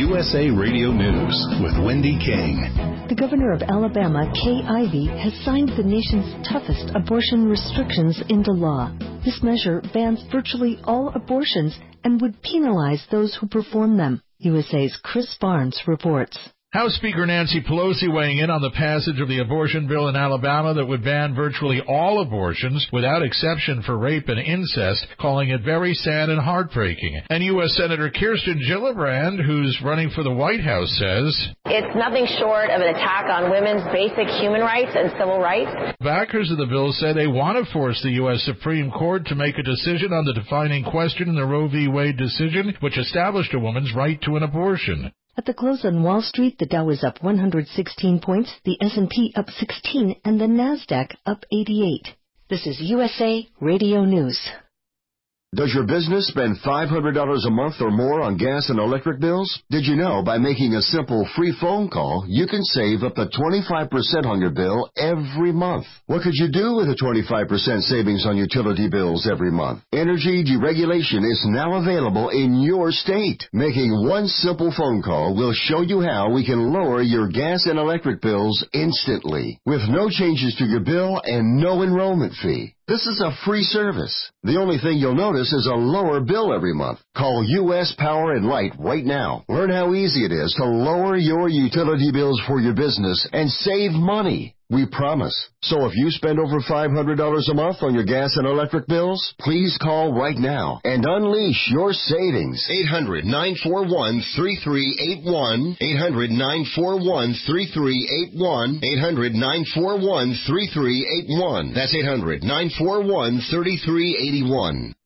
USA Radio News with Wendy King. The governor of Alabama, Kay Ivey, has signed the nation's toughest abortion restrictions into law. This measure bans virtually all abortions and would penalize those who perform them. USA's Chris Barnes reports. House Speaker Nancy Pelosi weighing in on the passage of the abortion bill in Alabama that would ban virtually all abortions without exception for rape and incest, calling it very sad and heartbreaking. And U.S. Senator Kirsten Gillibrand, who's running for the White House, says, "It's nothing short of an attack on women's basic human rights and civil rights." Backers of the bill say they want to force the U.S. Supreme Court to make a decision on the defining question in the Roe v. Wade decision, which established a woman's right to an abortion. At the close on Wall Street, the Dow is up 116 points, the S&P up 16, and the Nasdaq up 88. This is USA Radio News. Does your business spend $500 a month or more on gas and electric bills? Did you know by making a simple free phone call, you can save up to 25% on your bill every month? What could you do with a 25% savings on utility bills every month? Energy deregulation is now available in your state. Making one simple phone call will show you how we can lower your gas and electric bills instantly, with no changes to your bill and no enrollment fee. This is a free service. The only thing you'll notice is a lower bill every month. Call U.S. Power and Light right now. Learn how easy it is to lower your utility bills for your business and save money. We promise. So if you spend over $500 a month on your gas and electric bills, please call right now and unleash your savings. 800-941-3381. 800-941-3381. 800-941-3381. That's 800-941-3381.